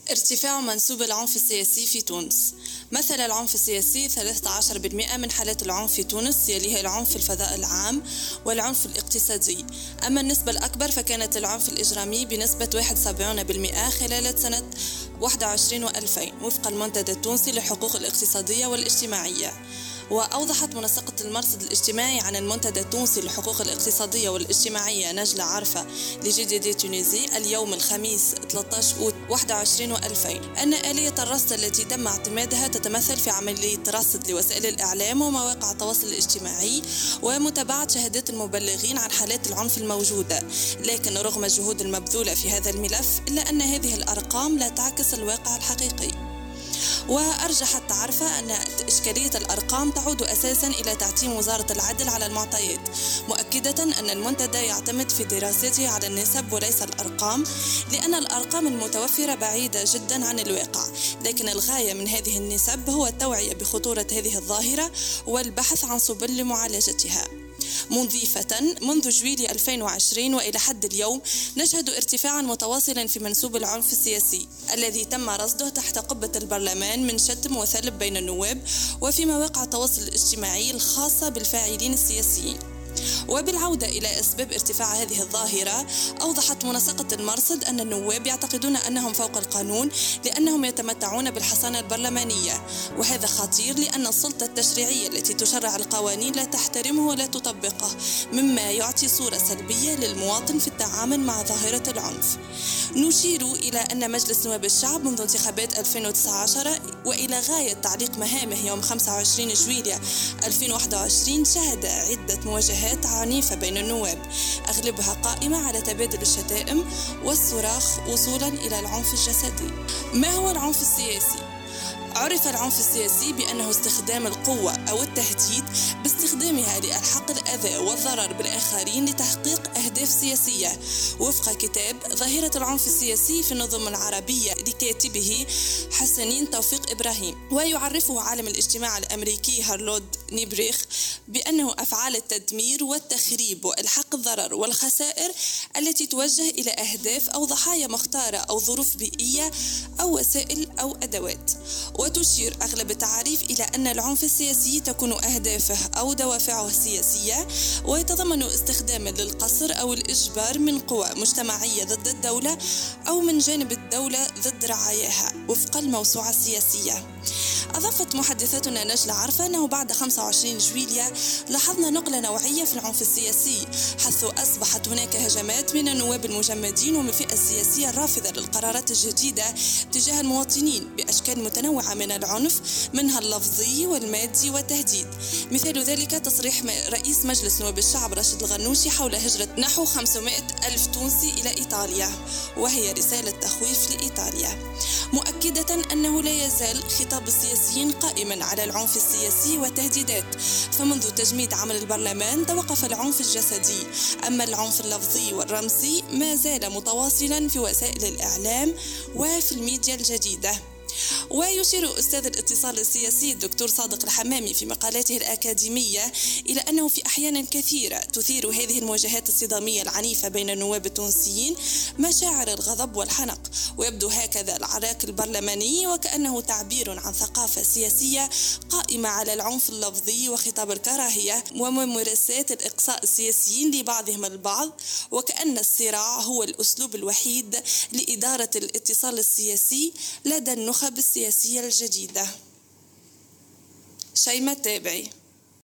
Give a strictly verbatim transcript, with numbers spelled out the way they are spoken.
ارتفاع منسوب العنف السياسي في تونس. مثل العنف السياسي ثلاثة عشر بالمئة من حالات العنف في تونس، يليها العنف في الفضاء العام والعنف الاقتصادي. أما النسبة الأكبر فكانت العنف الإجرامي بنسبة واحد وسبعين بالمئة خلال سنة واحد وعشرين وألفين وفق المنتدى التونسي للحقوق الاقتصادية والاجتماعية. وأوضحت منسقة المرصد الاجتماعي عن المنتدى التونسي للحقوق الاقتصادية والاجتماعية نجلة عرفة لجي دي دي تونيزي اليوم الخميس ثلاثة عشر أوت واحد وعشرين وألفين أن آلية الرصد التي تم اعتمادها تتمثل في عملية رصد لوسائل الإعلام ومواقع التواصل الاجتماعي ومتابعة شهادات المبلغين عن حالات العنف الموجودة. لكن رغم الجهود المبذولة في هذا الملف إلا أن هذه الأرقام لا تعكس الواقع الحقيقي. وأرجحت عرفة أن إشكالية الأرقام تعود أساساً إلى تعتيم وزارة العدل على المعطيات، مؤكدة أن المنتدى يعتمد في دراسته على النسب وليس الأرقام، لأن الأرقام المتوفرة بعيدة جداً عن الواقع. لكن الغاية من هذه النسب هو التوعية بخطورة هذه الظاهرة والبحث عن سبل لمعالجتها. مضيفة منذ جويلية ألفين وعشرين وإلى حد اليوم نشهد ارتفاعا متواصلا في منسوب العنف السياسي الذي تم رصده تحت قبة البرلمان من شتم وثلب بين النواب وفي مواقع التواصل الاجتماعي الخاصة بالفاعلين السياسيين. وبالعودة إلى أسباب ارتفاع هذه الظاهرة، أوضحت منسقة المرصد أن النواب يعتقدون أنهم فوق القانون لأنهم يتمتعون بالحصانة البرلمانية، وهذا خطير لأن السلطة التشريعية التي تشرع القوانين لا تحترمه ولا تطبقه، مما يعطي صورة سلبية للمواطن في التعامل مع ظاهرة العنف. نشير إلى أن مجلس نواب الشعب منذ انتخابات ألفين وتسعة عشر وإلى غاية تعليق مهامه يوم خمسة وعشرين جويلية ألفين وواحد وعشرين شهد عدة مواجهات عنيفة بين النواب، أغلبها قائمة على تبادل الشتائم والصراخ وصولا إلى العنف الجسدي. ما هو العنف السياسي؟ عرف العنف السياسي بأنه استخدام القوة أو التهديد باستخدامها لإلحاق الأذى والضرر بالآخرين لتحقيق أهداف سياسية، وفق كتاب ظاهرة العنف السياسي في النظم العربية لكاتبه حسنين توفيق إبراهيم. ويعرفه عالم الاجتماع الأمريكي هارولد نيبريخ بأنه أفعال التدمير والتخريب وإلحاق الضرر والخسائر التي توجه إلى أهداف أو ضحايا مختارة أو ظروف بيئية أو وسائل أو أدوات. وتشير أغلب التعاريف إلى أن العنف السياسي تكون أهدافه أو دوافعه سياسية، ويتضمن استخداما للقصر أو الإجبار من قوى مجتمعية ضد الدولة أو من جانب الدولة ضد رعاياها وفق الموسوعة السياسية. أضافت محدثتنا نجلة عرفة أنه بعد خمسة وعشرين جويلية لاحظنا نقلة نوعية في العنف السياسي، حيث أصبحت هناك هجمات من النواب المجمدين ومن الفئة السياسية الرافضة للقرارات الجديدة تجاه المواطنين بأشكال متنوعة من العنف، منها اللفظي والمادي والتهديد. مثال ذلك تصريح رئيس مجلس نواب الشعب راشد الغنوشي حول هجرة نحو خمسمائة ألف تونسي إلى إيطاليا، وهي رسالة تخويف لإيطاليا، مؤكدة أنه لا يزال خطاب السياسيين قائما على العنف السياسي والتهديدات. فمنذ تجميد عمل البرلمان توقف العنف الجسدي، أما العنف اللفظي والرمزي ما زال متواصلا في وسائل الإعلام وفي الميديا الجديدة. ويشير أستاذ الاتصال السياسي الدكتور صادق الحمامي في مقالاته الأكاديمية إلى أنه في أحيان كثيرة تثير هذه المواجهات الصدامية العنيفة بين النواب التونسيين مشاعر الغضب والحنق، ويبدو هكذا العراك البرلماني وكأنه تعبير عن ثقافة سياسية قائمة على العنف اللفظي وخطاب الكراهية وممارسات الإقصاء السياسيين لبعضهم البعض، وكأن الصراع هو الأسلوب الوحيد لإدارة الاتصال السياسي لدى النخب السياسية الجديدة. شيماء التابعي.